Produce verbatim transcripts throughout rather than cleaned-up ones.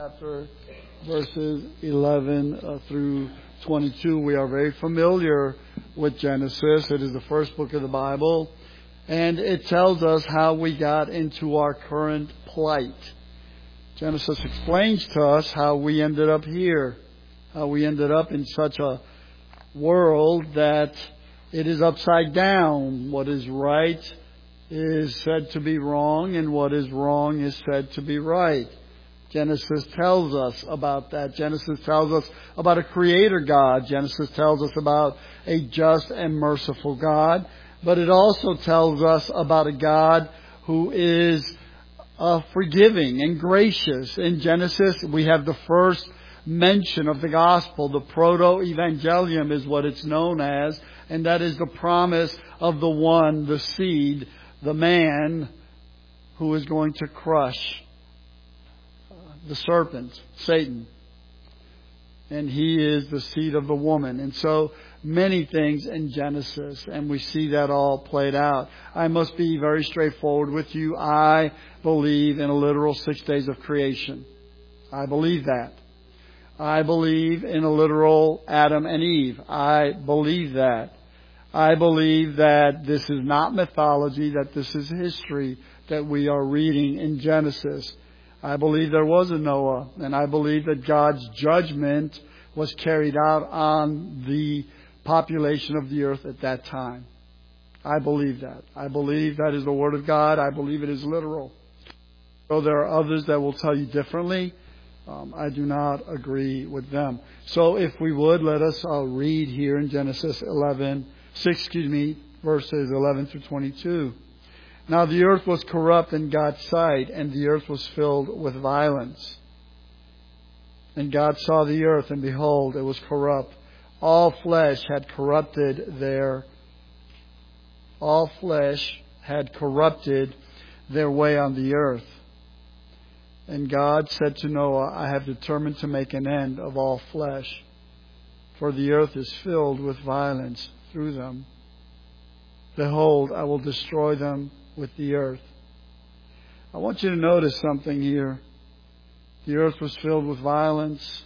chapter, verses eleven uh, through twenty-two. We are very familiar with Genesis. It is the first book of the Bible, and it tells us how we got into our current plight. Genesis explains to us how we ended up here, how we ended up in such a world that it is upside down. What is right is said to be wrong, and what is wrong is said to be right. Genesis tells us about that. Genesis tells us about a creator God. Genesis tells us about a just and merciful God. But it also tells us about a God who is uh, forgiving and gracious. In Genesis, we have the first mention of the gospel. The proto-evangelium is what it's known as. And that is the promise of the one, the seed, the man who is going to crush the serpent, Satan. And he is the seed of the woman. And so many things in Genesis, and we see that all played out. I must be very straightforward with you. I believe in a literal six days of creation. I believe that. I believe in a literal Adam and Eve. I believe that. I believe that this is not mythology, that this is history that we are reading in Genesis. I believe there was a Noah, and I believe that God's judgment was carried out on the population of the earth at that time. I believe that. I believe that is the Word of God. I believe it is literal. So there are others that will tell you differently. Um, I do not agree with them. So if we would, let us uh, read here in Genesis eleven, six, excuse me, verses eleven through twenty-two. Now the earth was corrupt in God's sight, and the earth was filled with violence. And God saw the earth, and behold, it was corrupt. All flesh had corrupted their, all flesh had corrupted their way on the earth. And God said to Noah, I have determined to make an end of all flesh, for the earth is filled with violence through them. Behold, I will destroy them with the earth. I want you to notice something here. The earth was filled with violence.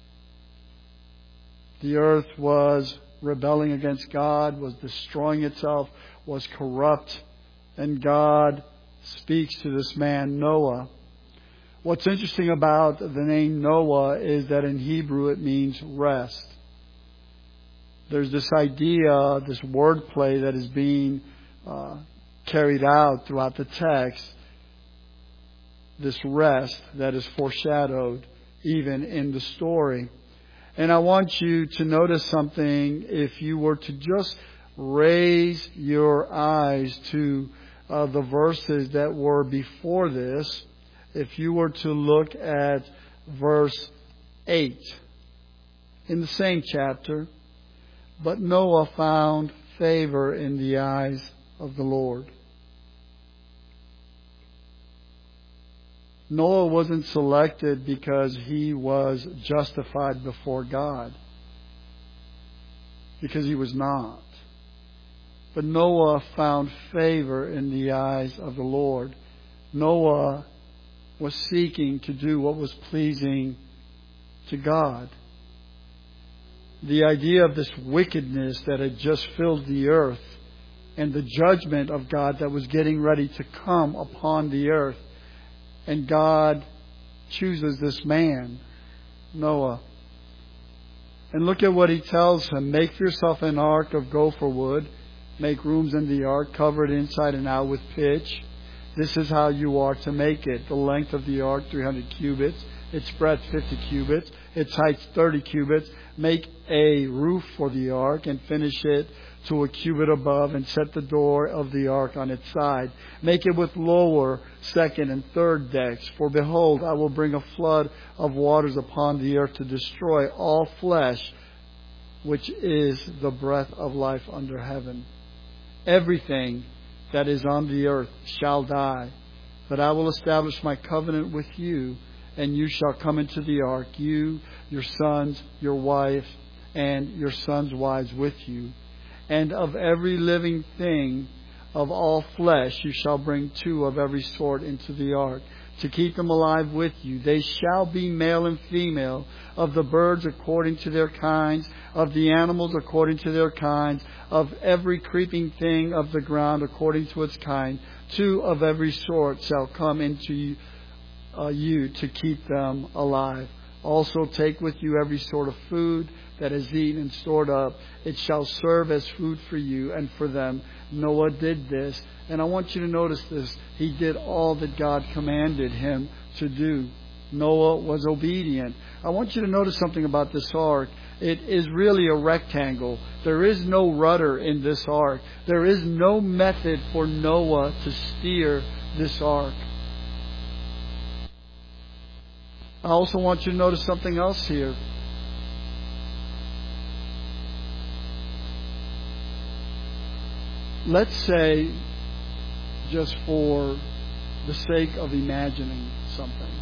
The earth was rebelling against God, was destroying itself, was corrupt. And God speaks to this man, Noah. What's interesting about the name Noah is that in Hebrew it means rest. There's this idea, this wordplay that is being uh, carried out throughout the text. This rest that is foreshadowed even in the story. And I want you to notice something. If you were to just raise your eyes to uh, the verses that were before this, if you were to look at verse eight in the same chapter, but Noah found favor in the eyes of the Lord. Noah wasn't selected because he was justified before God, because he was not. But Noah found favor in the eyes of the Lord. Noah was seeking to do what was pleasing to God. The idea of this wickedness that had just filled the earth and the judgment of God that was getting ready to come upon the earth. And God chooses this man, Noah. And look at what he tells him. Make for yourself an ark of gopher wood. Make rooms in the ark, cover it inside and out with pitch. This is how you are to make it. The length of the ark, three hundred cubits. Its breadth, fifty cubits. Its height, thirty cubits. Make a roof for the ark and finish it to a cubit above, and set the door of the ark on its side. Make it with lower, second, and third decks. For behold, I will bring a flood of waters upon the earth to destroy all flesh, which is the breath of life under heaven. Everything that is on the earth shall die. But I will establish my covenant with you, and you shall come into the ark, you, your sons, your wife, and your sons' wives with you. And of every living thing of all flesh you shall bring two of every sort into the ark, to keep them alive with you. They shall be male and female, of the birds according to their kinds, of the animals according to their kinds, of every creeping thing of the ground according to its kind. Two of every sort shall come into you, uh, you to keep them alive. Also take with you every sort of food that is eaten and stored up. It shall serve as food for you and for them. Noah did this. And I want you to notice this. He did all that God commanded him to do. Noah was obedient. I want you to notice something about this ark. It is really a rectangle. There is no rudder in this ark. There is no method for Noah to steer this ark. I also want you to notice something else here. Let's say, just for the sake of imagining something,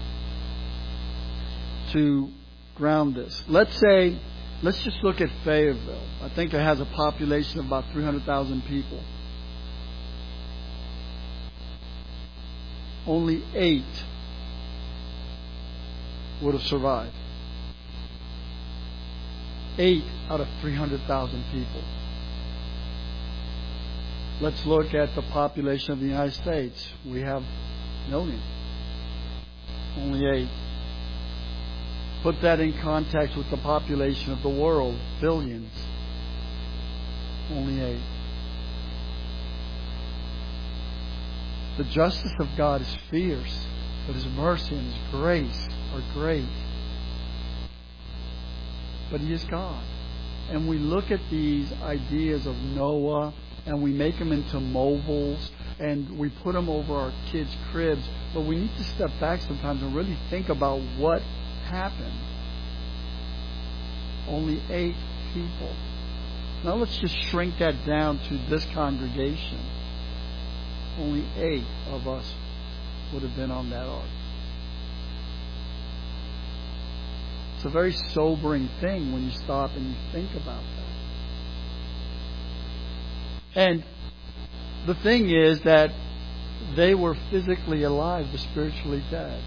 to ground this. Let's say, let's just look at Fayetteville. I think it has a population of about three hundred thousand people. Only eight would have survived. Eight out of three hundred thousand people. Let's look at the population of the United States. We have millions. Only eight. Put that in context with the population of the world. Billions. Only eight. The justice of God is fierce, but His mercy and His grace are great. But He is God. And we look at these ideas of Noah and we make them into mobiles and we put them over our kids' cribs. But we need to step back sometimes and really think about what happened. Only eight people. Now let's just shrink that down to this congregation. Only eight of us would have been on that ark. It's a very sobering thing when you stop and you think about that. And the thing is that they were physically alive but spiritually dead.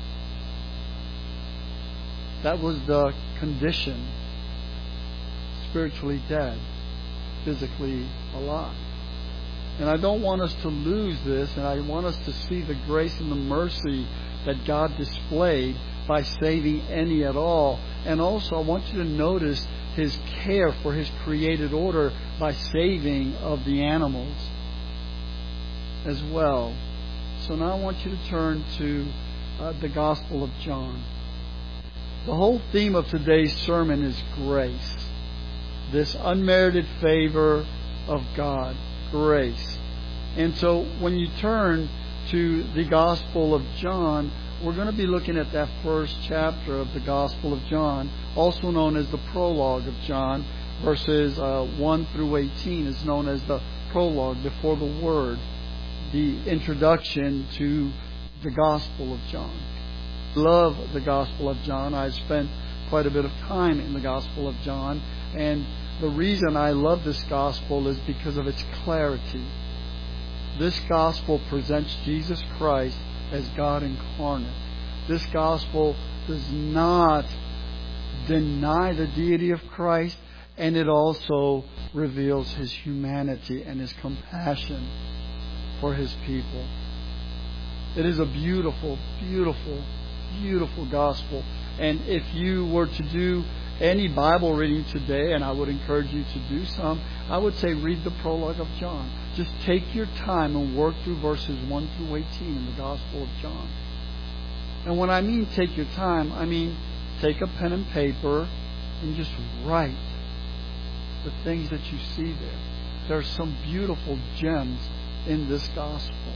That was the condition. Spiritually dead, physically alive. And I don't want us to lose this, and I want us to see the grace and the mercy that God displayed by saving any at all. And also I want you to notice His care for His created order by saving of the animals as well. So now I want you to turn to uh, the Gospel of John. The whole theme of today's sermon is grace. This unmerited favor of God. Grace. And so when you turn to the Gospel of John, we're going to be looking at that first chapter of the Gospel of John, also known as the prologue of John. Verses uh, one through eighteen is known as the prologue, before the word, the introduction to the Gospel of John. I love the Gospel of John. I've spent quite a bit of time in the Gospel of John, and the reason I love this Gospel is because of its clarity. This Gospel presents Jesus Christ as God incarnate. This Gospel does not deny the deity of Christ, and it also reveals His humanity and His compassion for His people. It is a beautiful, beautiful, beautiful Gospel. And if you were to do any Bible reading today, and I would encourage you to do some, I would say read the prologue of John. Just take your time and work through verses one through eighteen in the Gospel of John. And when I mean take your time, I mean take a pen and paper and just write the things that you see there. There are some beautiful gems in this Gospel.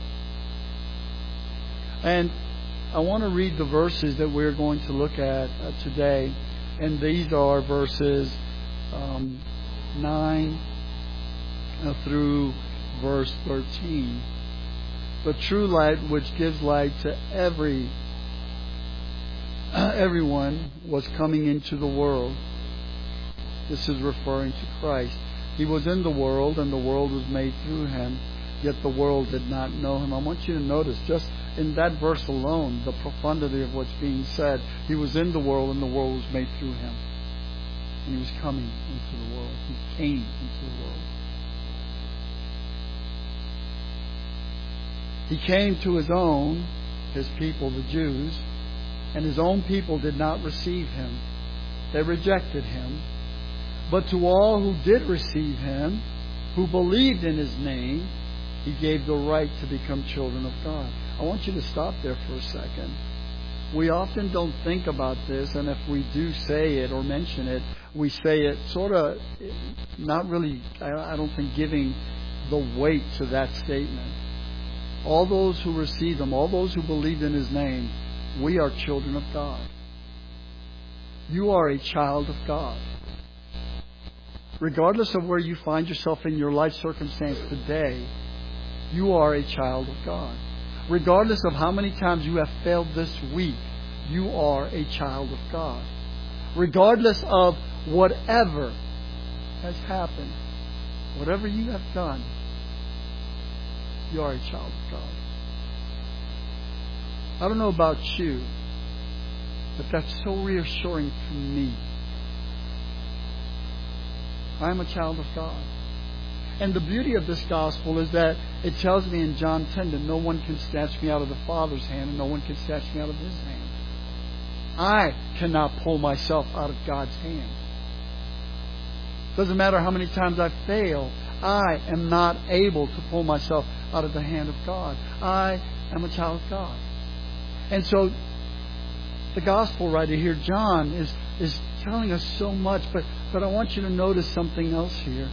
And I want to read the verses that we're going to look at uh, today. And these are verses um, nine uh, through verse thirteen. The true light which gives light to every uh, everyone was coming into the world. This is referring to Christ. He was in the world, and the world was made through Him, yet the world did not know him. I want you to notice just in that verse alone the profundity of what's being said. He was in the world and the world was made through him. And he was coming into the world. He came into the world. He came to his own, his people, the Jews, and his own people did not receive him. They rejected him. But to all who did receive him, who believed in his name, he gave the right to become children of God. I want you to stop there for a second. We often don't think about this, and if we do say it or mention it, we say it sort of not really, I don't think, giving the weight to that statement. All those who received him, all those who believed in his name, we are children of God. You are a child of God. Regardless of where you find yourself in your life circumstance today, you are a child of God. Regardless of how many times you have failed this week, you are a child of God. Regardless of whatever has happened, whatever you have done, you are a child of God. I don't know about you, but that's so reassuring to me. I'm a child of God. And the beauty of this gospel is that it tells me in John ten that no one can snatch me out of the Father's hand and no one can snatch me out of His hand. I cannot pull myself out of God's hand. Doesn't matter how many times I fail, I am not able to pull myself out of the hand of God. I am a child of God. And so the gospel writer here, John, is, is telling us so much, but, but I want you to notice something else here.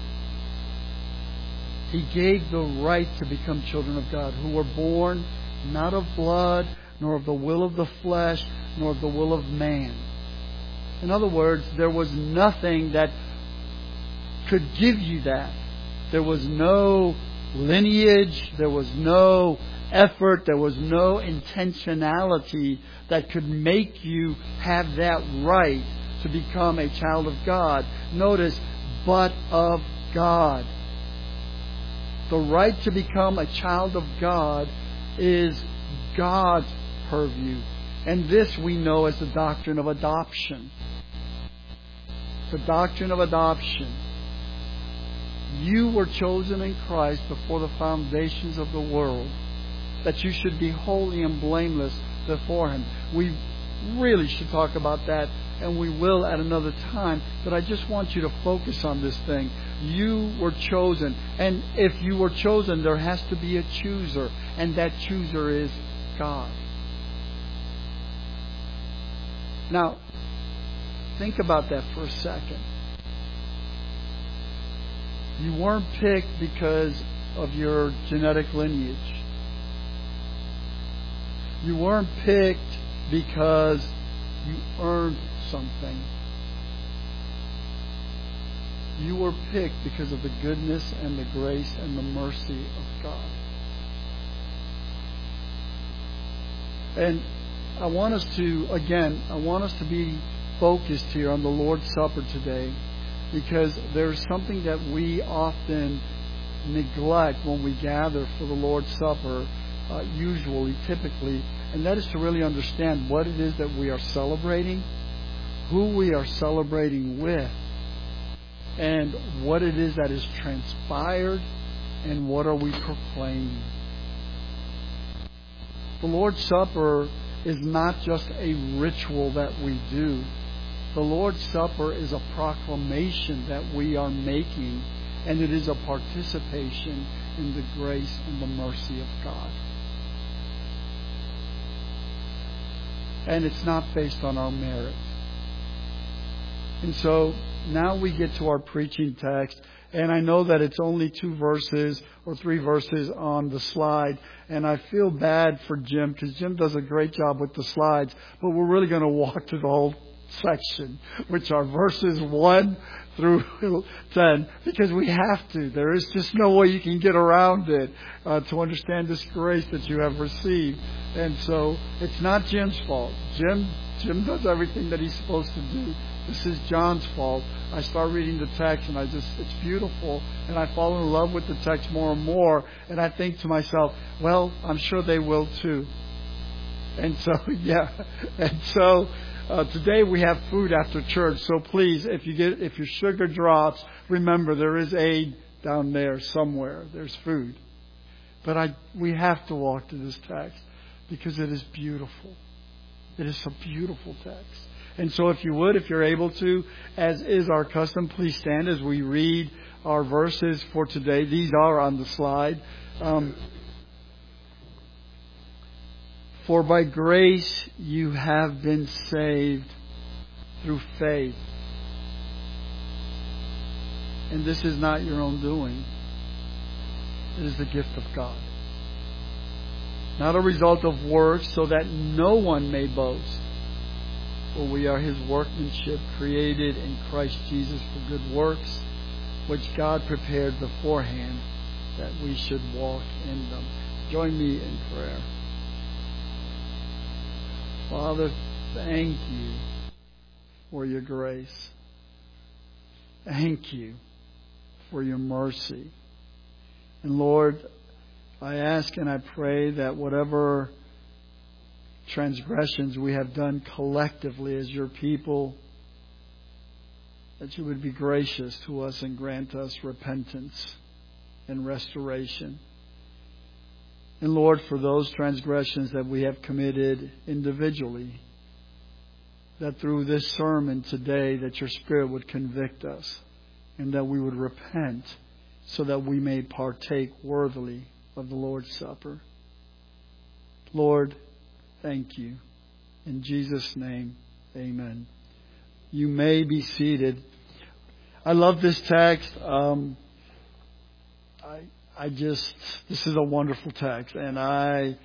He gave the right to become children of God, who were born not of blood, nor of the will of the flesh, nor of the will of man. In other words, there was nothing that could give you that. There was no lineage, there was no effort, there was no intentionality that could make you have that right to become a child of God. Notice, but of God. The right to become a child of God is God's purview. And this we know as the doctrine of adoption. The doctrine of adoption. You were chosen in Christ before the foundations of the world, that you should be holy and blameless before Him. We really should talk about that, and we will at another time, but I just want you to focus on this thing. You were chosen, and if you were chosen, there has to be a chooser, and that chooser is God. Now, think about that for a second. You weren't picked because of your genetic lineage. You weren't picked because you earned something. You were picked because of the goodness and the grace and the mercy of God. And I want us to, again, I want us to be focused here on the Lord's Supper today, because there's something that we often neglect when we gather for the Lord's Supper, uh, usually, typically, and that is to really understand what it is that we are celebrating, who we are celebrating with, and what it is that is transpired, and what are we proclaiming. The Lord's Supper is not just a ritual that we do. The Lord's Supper is a proclamation that we are making, and it is a participation in the grace and the mercy of God. And it's not based on our merit. And so now we get to our preaching text, and I know that it's only two verses or three verses on the slide, and I feel bad for Jim because Jim does a great job with the slides, but we're really going to walk through the whole section, which are verses one through ten, because we have to. There is just no way you can get around it uh, to understand this grace that you have received. And so it's not Jim's fault. Jim, Jim does everything that he's supposed to do. This is John's fault. I start reading the text and I just, it's beautiful. And I fall in love with the text more and more. And I think to myself, well, I'm sure they will too. And so, yeah. And so, uh, today we have food after church. So please, if you get, if your sugar drops, remember there is aid down there somewhere. There's food. But I, we have to walk to this text because it is beautiful. It is a beautiful text. And so if you would, if you're able to, as is our custom, please stand as we read our verses for today. These are on the slide. Um, For by grace you have been saved through faith. And this is not your own doing. It is the gift of God. Not a result of works, so that no one may boast. For we are His workmanship, created in Christ Jesus for good works, which God prepared beforehand that we should walk in them. Join me in prayer. Father, thank you for your grace. Thank you for your mercy. And Lord, I ask and I pray that whatever transgressions we have done collectively as your people, that you would be gracious to us and grant us repentance and restoration. And Lord, for those transgressions that we have committed individually, that through this sermon today, that your Spirit would convict us and that we would repent so that we may partake worthily of the Lord's Supper. Lord, thank you. In Jesus' name, amen. You may be seated. I love this text. Um, I I just, this is a wonderful text, and I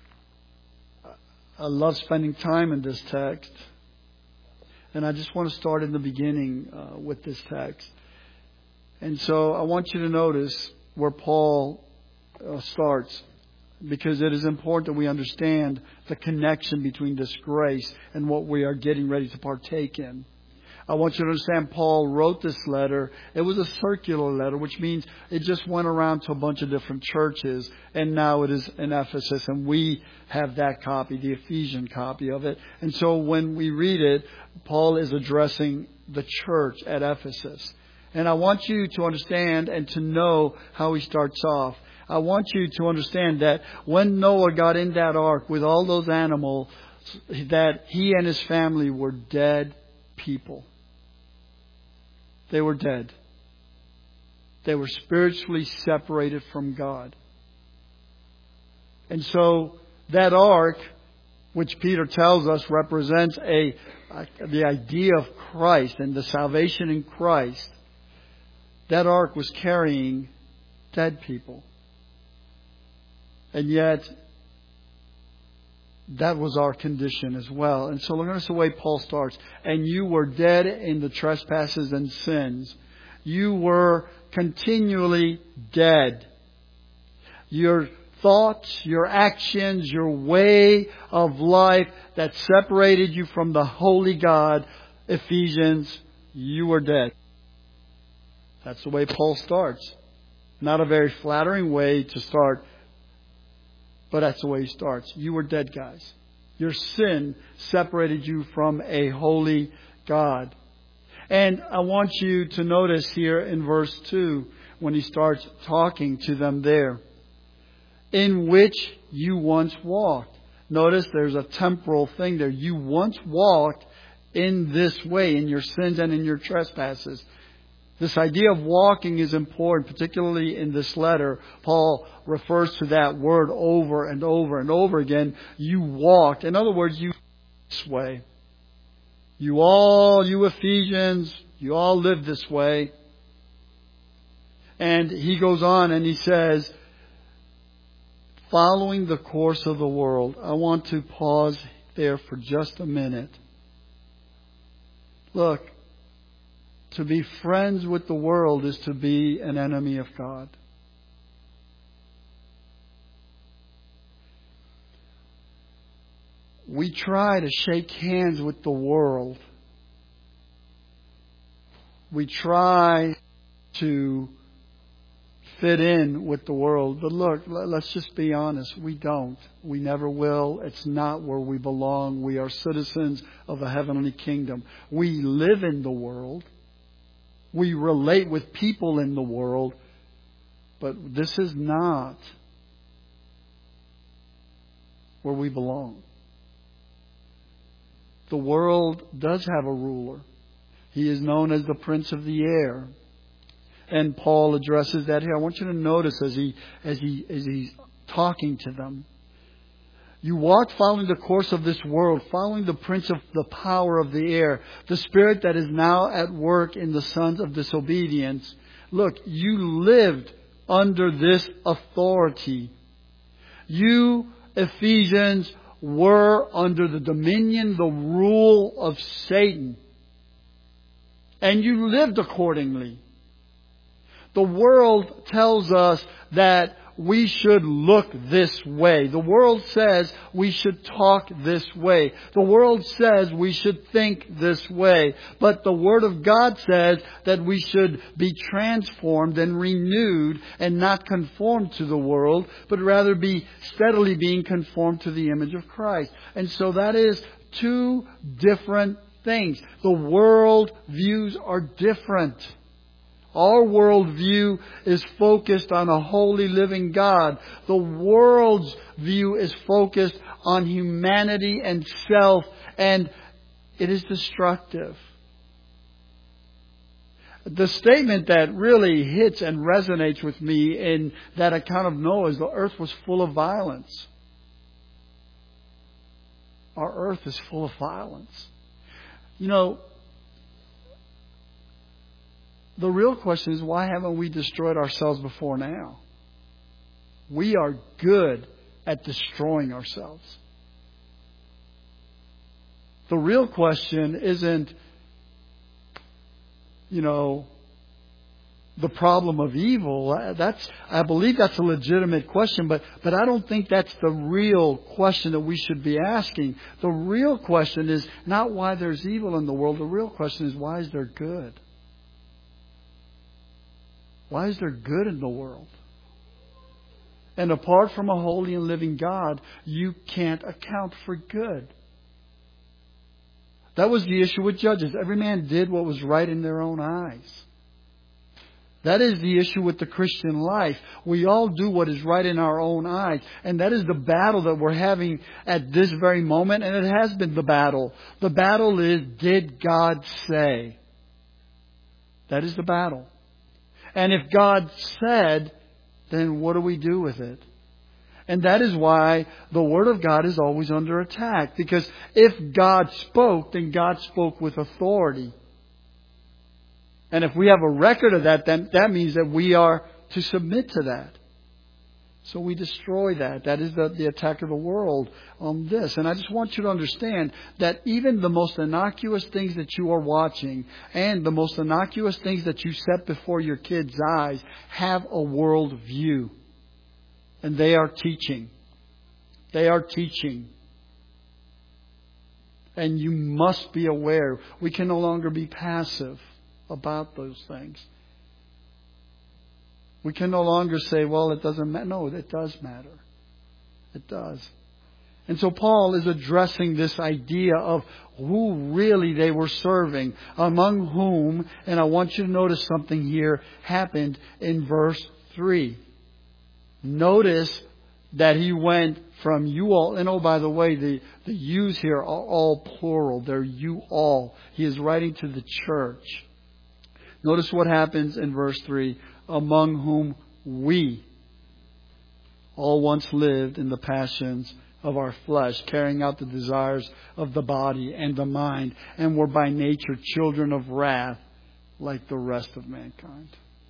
I love spending time in this text. And I just want to start in the beginning uh, with this text. And so I want you to notice where Paul uh, starts, because it is important that we understand the connection between this grace and what we are getting ready to partake in. I want you to understand Paul wrote this letter. It was a circular letter, which means it just went around to a bunch of different churches. And now it is in Ephesus. And we have that copy, the Ephesian copy of it. And so when we read it, Paul is addressing the church at Ephesus. And I want you to understand and to know how he starts off. I want you to understand that when Noah got in that ark with all those animals, that he and his family were dead people. They were dead. They were spiritually separated from God. And so that ark, which Peter tells us represents a, a the idea of Christ and the salvation in Christ, that ark was carrying dead people. And yet, that was our condition as well. And so notice the way Paul starts. And you were dead in the trespasses and sins. You were continually dead. Your thoughts, your actions, your way of life that separated you from the holy God, Ephesians, you were dead. That's the way Paul starts. Not a very flattering way to start, but that's the way he starts. You were dead, guys. Your sin separated you from a holy God. And I want you to notice here in verse two, when he starts talking to them there, in which you once walked. Notice there's a temporal thing there. You once walked in this way, in your sins and in your trespasses. This idea of walking is important, particularly in this letter. Paul refers to that word over and over and over again. You walked. In other words, you this way. You all, you Ephesians, you all live this way. And he goes on and he says, following the course of the world. I want to pause there for just a minute. Look, to be friends with the world is to be an enemy of God. We try to shake hands with the world. We try to fit in with the world. But look, let's just be honest. We don't. We never will. It's not where we belong. We are citizens of a heavenly kingdom. We live in the world. We relate with people in the world. But this is not where we belong. The world does have a ruler. He is known as the Prince of the Air. And Paul addresses that here. I want you to notice as he as he as he's talking to them. You walk following the course of this world, following the prince of the power of the air, the spirit that is now at work in the sons of disobedience. Look, you lived under this authority. You, Ephesians, were under the dominion, the rule of Satan. And you lived accordingly. The world tells us that we should look this way. The world says we should talk this way. The world says we should think this way. But the Word of God says that we should be transformed and renewed and not conformed to the world, but rather be steadily being conformed to the image of Christ. And so that is two different things. The world views are different. Our worldview is focused on a holy living God. The world's view is focused on humanity and self, and it is destructive. The statement that really hits and resonates with me in that account of Noah is the earth was full of violence. Our earth is full of violence. You know, the real question is, why haven't we destroyed ourselves before now? We are good at destroying ourselves. The real question isn't, you know, the problem of evil. That's, I believe that's a legitimate question, but, but I don't think that's the real question that we should be asking. The real question is not why there's evil in the world. The real question is, why is there good? Why is there good in the world? And apart from a holy and living God, you can't account for good. That was the issue with Judges. Every man did what was right in their own eyes. That is the issue with the Christian life. We all do what is right in our own eyes. And that is the battle that we're having at this very moment. And it has been the battle. The battle is, did God say? That is the battle. And if God said, then what do we do with it? And that is why the Word of God is always under attack. Because if God spoke, then God spoke with authority. And if we have a record of that, then that means that we are to submit to that. So we destroy that. That is the, the attack of the world on this. And I just want you to understand that even the most innocuous things that you are watching and the most innocuous things that you set before your kids' eyes have a world view. And they are teaching. They are teaching. And you must be aware. We can no longer be passive about those things. We can no longer say, well, it doesn't matter. No, it does matter. It does. And so Paul is addressing this idea of who really they were serving, among whom, and I want you to notice something here happened in verse three. Notice that he went from you all, and oh, by the way, the, the yous here are all plural. They're you all. He is writing to the church. Notice what happens in verse three. Among whom we all once lived in the passions of our flesh, carrying out the desires of the body and the mind, and were by nature children of wrath like the rest of mankind.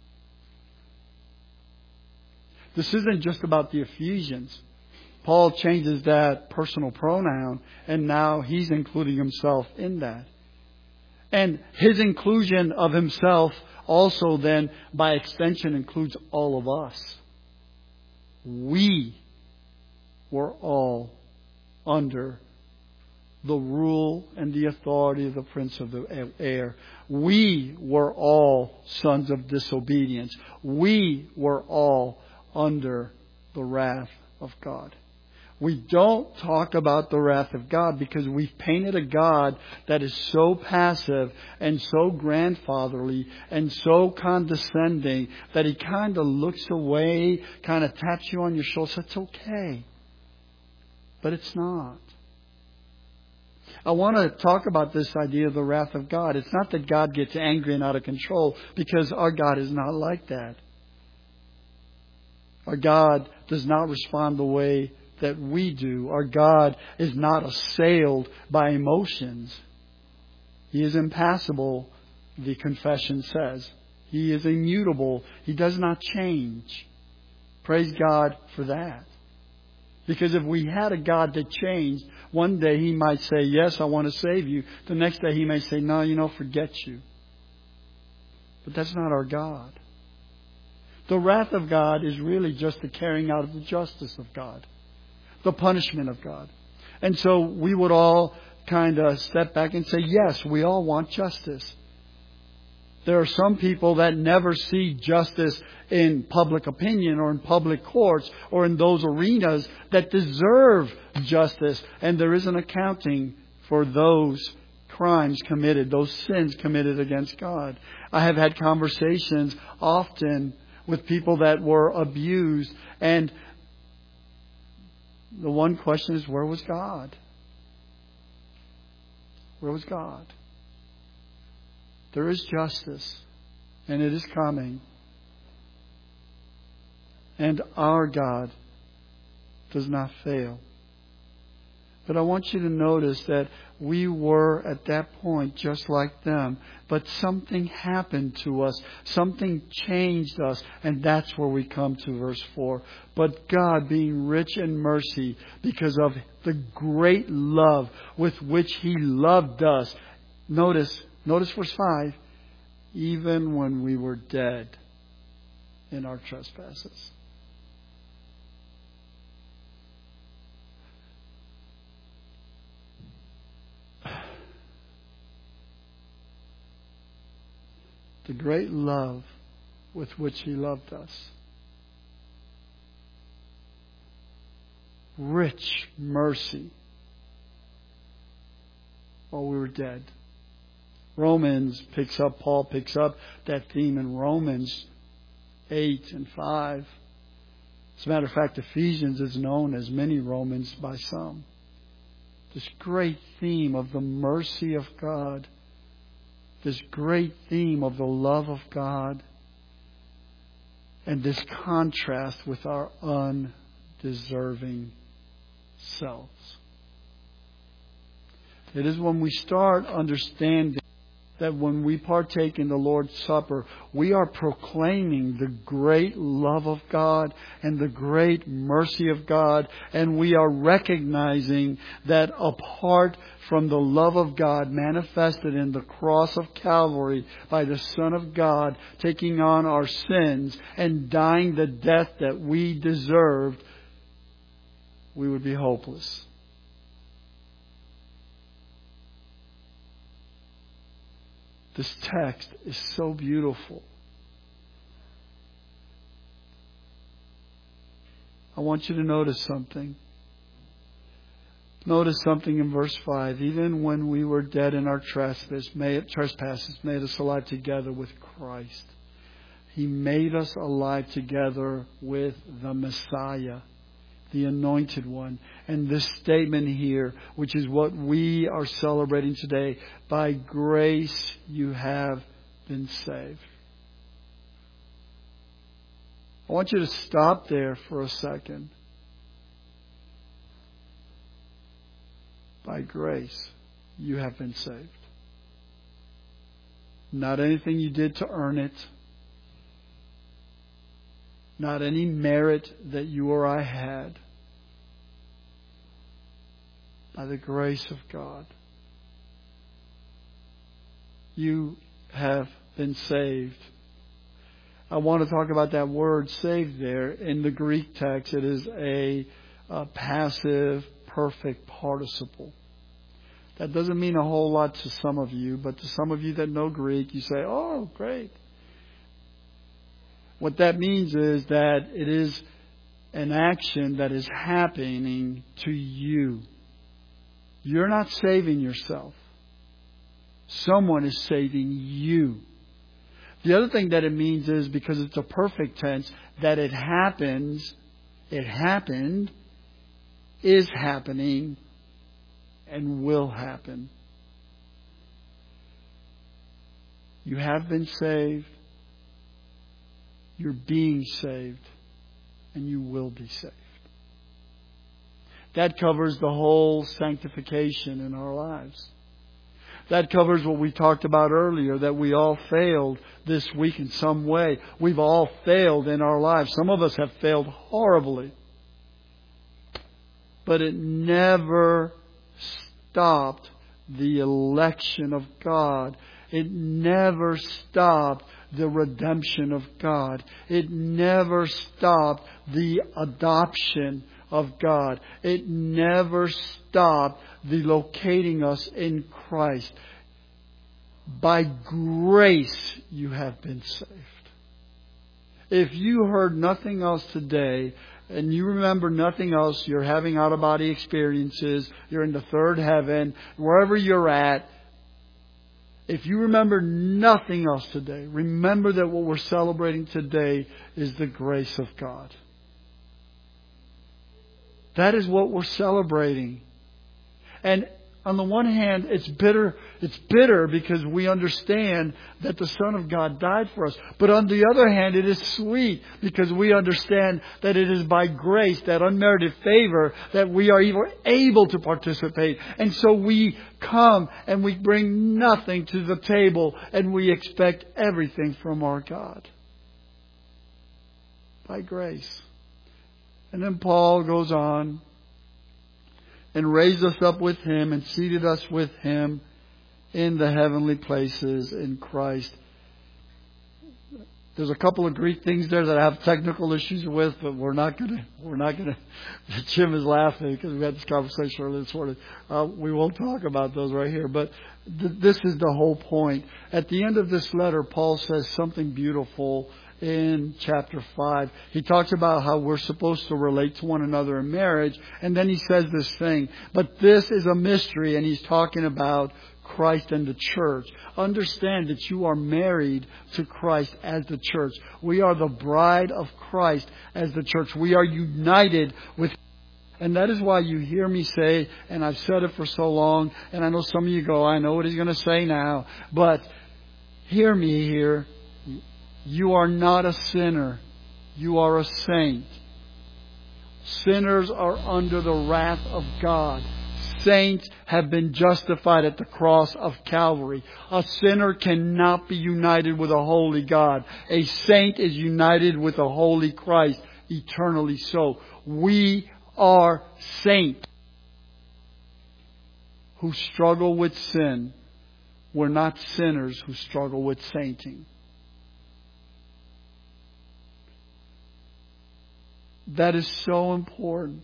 This isn't just about the Ephesians. Paul changes that personal pronoun, and now he's including himself in that. And His inclusion of Himself also then, by extension, includes all of us. We were all under the rule and the authority of the prince of the air. We were all sons of disobedience. We were all under the wrath of God. We don't talk about the wrath of God because we've painted a God that is so passive and so grandfatherly and so condescending that He kind of looks away, kind of taps you on your shoulder, says, it's okay. But it's not. I want to talk about this idea of the wrath of God. It's not that God gets angry and out of control, because our God is not like that. Our God does not respond the way that we do. Our God is not assailed by emotions. He is impassible, the confession says. He is immutable. He does not change. Praise God for that. Because if we had a God that changed, one day He might say, yes, I want to save you. The next day He may say, no, you know, forget you. But that's not our God. The wrath of God is really just the carrying out of the justice of God. The punishment of God. And so we would all kind of step back and say, yes, we all want justice. There are some people that never see justice in public opinion or in public courts or in those arenas that deserve justice. And there is an accounting for those crimes committed, those sins committed against God. I have had conversations often with people that were abused, and the one question is, where was God? Where was God? There is justice, and it is coming. And our God does not fail. But I want you to notice that we were at that point just like them. But something happened to us. Something changed us. And that's where we come to verse four. But God, being rich in mercy, because of the great love with which He loved us. Notice, notice verse five. Even when we were dead in our trespasses. The great love with which He loved us. Rich mercy. While we were dead. Romans picks up, Paul picks up that theme in Romans eight and five. As a matter of fact, Ephesians is known as many Romans by some. This great theme of the mercy of God. This great theme of the love of God, and this contrast with our undeserving selves. It is when we start understanding that when we partake in the Lord's Supper, we are proclaiming the great love of God and the great mercy of God. And we are recognizing that apart from the love of God manifested in the cross of Calvary by the Son of God taking on our sins and dying the death that we deserved, we would be hopeless. This text is so beautiful. I want you to notice something. Notice something in verse five. Even when we were dead in our trespasses, made, trespasses made us alive together with Christ. He made us alive together with the Messiah, the Anointed One. And this statement here, which is what we are celebrating today, by grace you have been saved. I want you to stop there for a second. By grace you have been saved. Not anything you did to earn it. Not any merit that you or I had. By the grace of God. you have been saved. I want to talk about that word saved there. In the Greek text, it is a, a passive perfect participle. That doesn't mean a whole lot to some of you, but to some of you that know Greek, you say, oh, great. What that means is that it is an action that is happening to you. You're not saving yourself. Someone is saving you. The other thing that it means is, because it's a perfect tense, that it happens, it happened, is happening, and will happen. You have been saved, you're being saved, and you will be saved. That covers the whole sanctification in our lives. That covers what we talked about earlier, that we all failed this week in some way. We've all failed in our lives. Some of us have failed horribly. But it never stopped the election of God. It never stopped the redemption of God. It never stopped the adoption of God. It never stopped the locating us in Christ. By grace you have been saved. If you heard nothing else today, and you remember nothing else, you're having out-of-body experiences, you're in the third heaven, wherever you're at, if you remember nothing else today, remember that what we're celebrating today is the grace of God. That is what we're celebrating. And on the one hand, it's bitter. It's bitter because we understand that the Son of God died for us. But on the other hand, it is sweet because we understand that it is by grace, that unmerited favor, that we are even able to participate. And so we come and we bring nothing to the table and we expect everything from our God. By grace. And then Paul goes on and raised us up with Him and seated us with Him in the heavenly places in Christ. There's a couple of Greek things there that I have technical issues with, but we're not gonna. We're not gonna. Jim is laughing because we had this conversation earlier this morning. Uh, we won't talk about those right here, but th- this is the whole point. At the end of this letter, Paul says something beautiful. In chapter five, he talks about how we're supposed to relate to one another in marriage. And then he says this thing, but this is a mystery. And he's talking about Christ and the church. Understand that you are married to Christ as the church. We are the bride of Christ as the church. We are united with. And that is why you hear me say, and I've said it for so long, and I know some of you go, I know what he's going to say now. But hear me here. You are not a sinner. You are a saint. Sinners are under the wrath of God. Saints have been justified at the cross of Calvary. A sinner cannot be united with a holy God. A saint is united with a holy Christ, eternally so. We are saints who struggle with sin. We're not sinners who struggle with sainting. That is so important.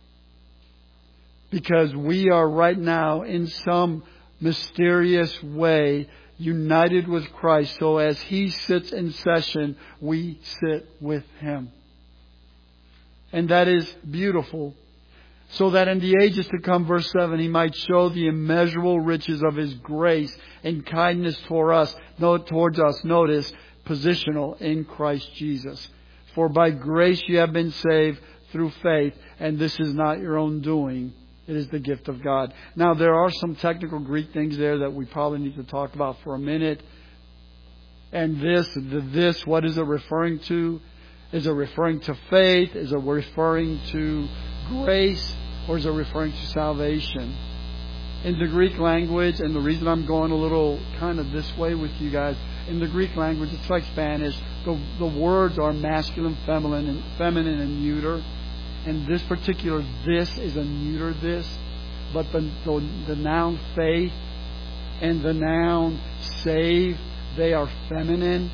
Because we are right now in some mysterious way united with Christ. So as He sits in session, we sit with Him. And that is beautiful. So that in the ages to come, verse seven, He might show the immeasurable riches of His grace and kindness toward us, no, towards us. Notice, positional in Christ Jesus. For by grace you have been saved through faith, and this is not your own doing. It is the gift of God. Now, there are some technical Greek things there that we probably need to talk about for a minute. And this, the this, what is it referring to? Is it referring to faith? Is it referring to grace? Or is it referring to salvation? In the Greek language, and the reason I'm going a little kind of this way with you guys, in the Greek language, it's like Spanish. The, the words are masculine, feminine, and feminine and neuter. And this particular this is a neuter this. But the, the, the noun faith and the noun save, they are feminine.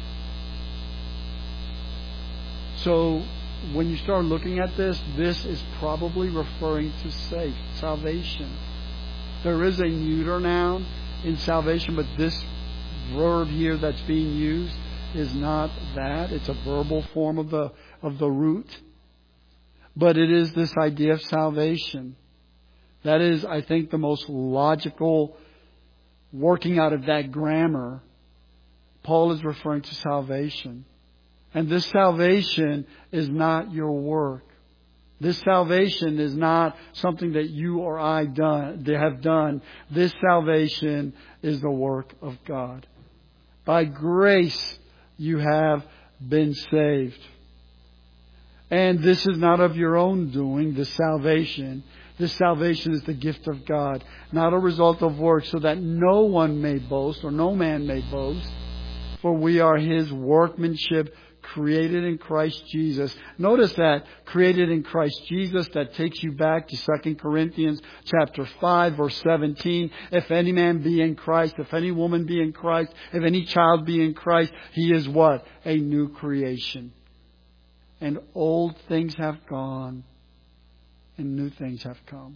So when you start looking at this, this is probably referring to save, salvation. There is a neuter noun in salvation, but this verb here that's being used is not that. It's a verbal form of the of the root. But it is this idea of salvation. That is, I think, the most logical working out of that grammar. Paul is referring to salvation. And this salvation is not your work. This salvation is not something that you or I done, they have done. This salvation is the work of God. By grace you have been saved. And this is not of your own doing, this salvation. This salvation is the gift of God, not a result of works, so that no one may boast, or no man may boast. For we are His workmanship, created in Christ Jesus. Notice that, created in Christ Jesus, that takes you back to Second Corinthians chapter five, verse seventeen. If any man be in Christ, if any woman be in Christ, if any child be in Christ, he is what? A new creation. And old things have gone, and new things have come.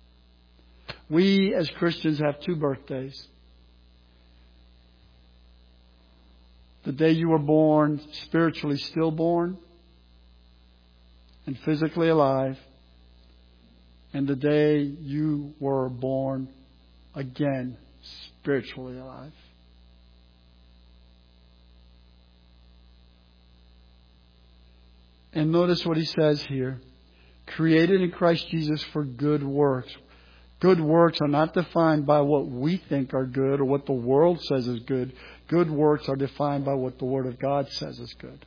We as Christians have two birthdays. The day you were born, spiritually stillborn and physically alive. And the day you were born again, spiritually alive. And notice what he says here. Created in Christ Jesus for good works. Good works are not defined by what we think are good or what the world says is good. Good works are defined by what the Word of God says is good.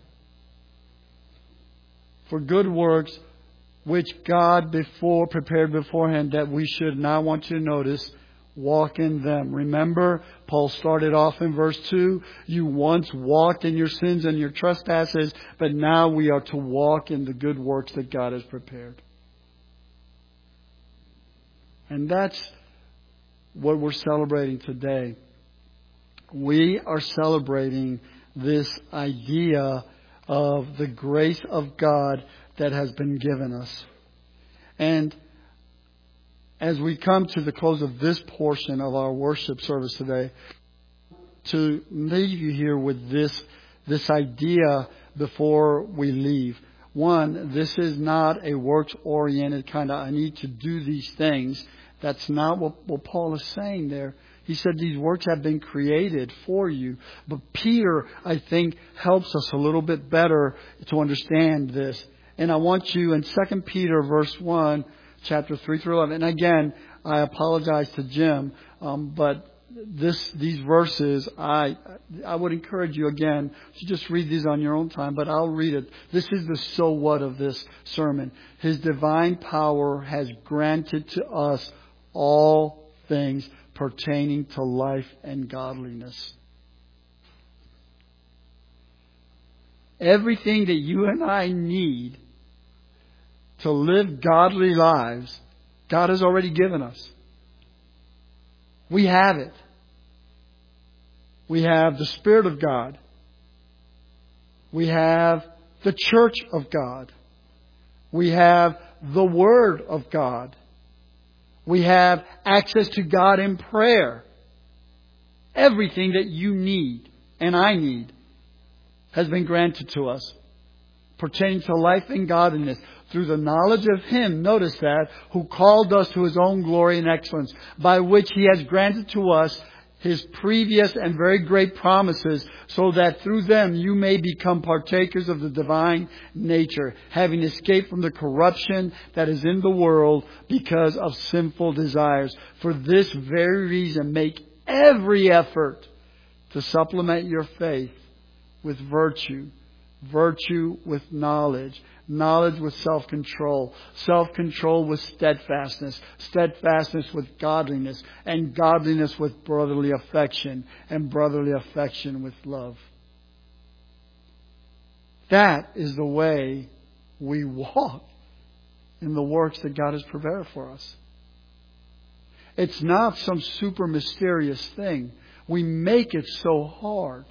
For good works, which God before prepared beforehand that we should, now I want you to notice, walk in them. Remember, Paul started off in verse two. You once walked in your sins and your trespasses, but now we are to walk in the good works that God has prepared. And that's what we're celebrating today. We are celebrating this idea of the grace of God that has been given us. And as we come to the close of this portion of our worship service today, to leave you here with this, this idea before we leave. One, this is not a works-oriented kind of, I need to do these things. That's not what, what Paul is saying there. He said these works have been created for you. But Peter, I think, helps us a little bit better to understand this. And I want you in Second Peter verse one, chapter three through eleven. And again, I apologize to Jim, um, but this these verses, I I would encourage you again to just read these on your own time, but I'll read it. This is the so what of this sermon. His divine power has granted to us all things pertaining to life and godliness. Everything that you and I need to live godly lives, God has already given us. We have it. We have the Spirit of God. We have the church of God. We have the Word of God. We have access to God in prayer. Everything that you need and I need has been granted to us, pertaining to life and godliness, through the knowledge of Him, notice that, who called us to His own glory and excellence, by which He has granted to us His previous and very great promises, so that through them you may become partakers of the divine nature, having escaped from the corruption that is in the world because of sinful desires. For this very reason, make every effort to supplement your faith with virtue, virtue with knowledge, knowledge with self-control, self-control with steadfastness, steadfastness with godliness, and godliness with brotherly affection, and brotherly affection with love. That is the way we walk in the works that God has prepared for us. It's not some super mysterious thing. We make it so hard.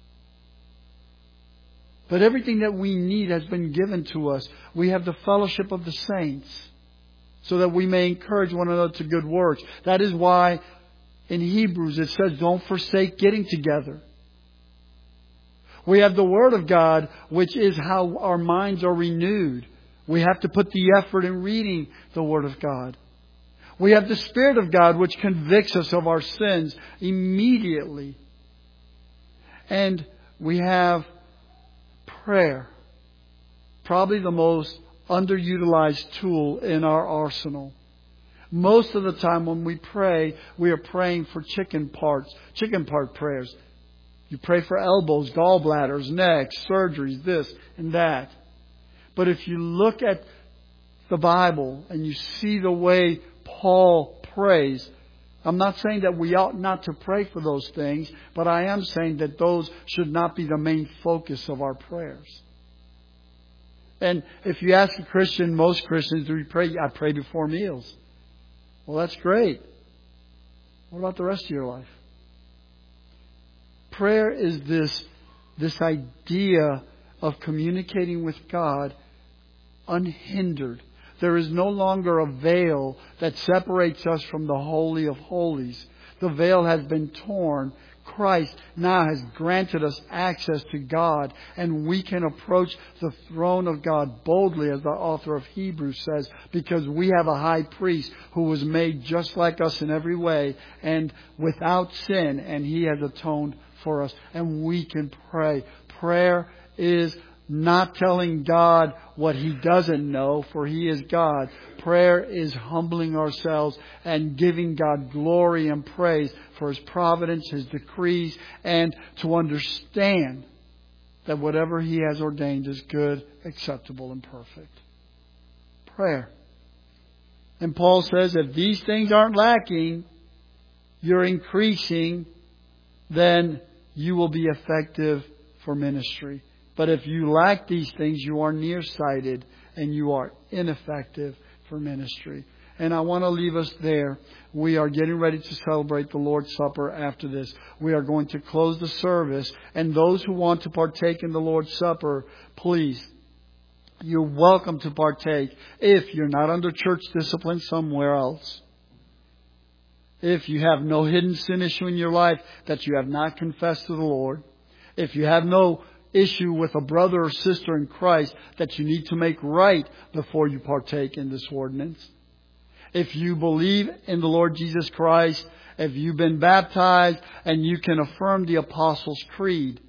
But everything that we need has been given to us. We have the fellowship of the saints so that we may encourage one another to good works. That is why in Hebrews it says, don't forsake getting together. We have the Word of God, which is how our minds are renewed. We have to put the effort in reading the Word of God. We have the Spirit of God, which convicts us of our sins immediately. And we have prayer, probably the most underutilized tool in our arsenal. Most of the time when we pray, we are praying for chicken parts, chicken part prayers. You pray for elbows, gallbladders, necks, surgeries, this and that. But if you look at the Bible and you see the way Paul prays, I'm not saying that we ought not to pray for those things, but I am saying that those should not be the main focus of our prayers. And if you ask a Christian, most Christians, do we pray? I pray before meals. Well, that's great. What about the rest of your life? Prayer is this, this idea of communicating with God unhindered. There is no longer a veil that separates us from the Holy of Holies. The veil has been torn. Christ now has granted us access to God, and we can approach the throne of God boldly, as the author of Hebrews says, because we have a high priest who was made just like us in every way and without sin, and He has atoned for us, and we can pray. Prayer is not telling God what He doesn't know, for He is God. Prayer is humbling ourselves and giving God glory and praise for His providence, His decrees, and to understand that whatever He has ordained is good, acceptable, and perfect. Prayer. And Paul says, if these things aren't lacking, you're increasing, then you will be effective for ministry. But if you lack these things, you are nearsighted and you are ineffective for ministry. And I want to leave us there. We are getting ready to celebrate the Lord's Supper after this. We are going to close the service. And those who want to partake in the Lord's Supper, please, you're welcome to partake if you're not under church discipline somewhere else. If you have no hidden sin issue in your life that you have not confessed to the Lord. If you have no issue with a brother or sister in Christ that you need to make right before you partake in this ordinance. If you believe in the Lord Jesus Christ, if you've been baptized and you can affirm the Apostles' Creed.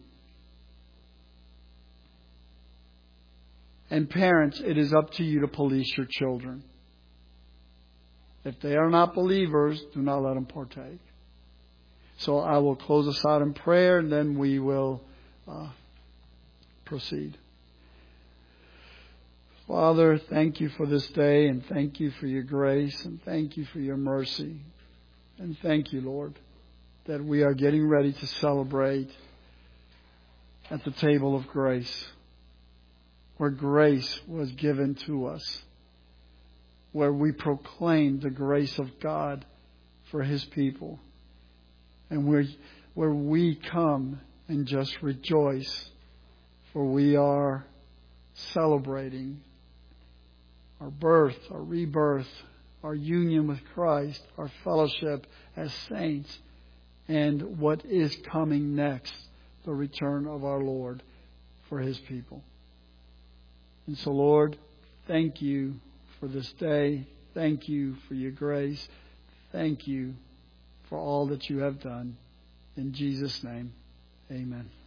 And parents, it is up to you to police your children. If they are not believers, do not let them partake. So I will close us out in prayer, and then we will uh, proceed. Father, thank You for this day, and thank You for Your grace, and thank You for Your mercy. And thank You, Lord, that we are getting ready to celebrate at the table of grace, where grace was given to us, where we proclaim the grace of God for His people, and where, where we come and just rejoice, for we are celebrating our birth, our rebirth, our union with Christ, our fellowship as saints, and what is coming next, the return of our Lord for His people. And so, Lord, thank You for this day. Thank You for Your grace. Thank You for all that You have done. In Jesus' name, amen.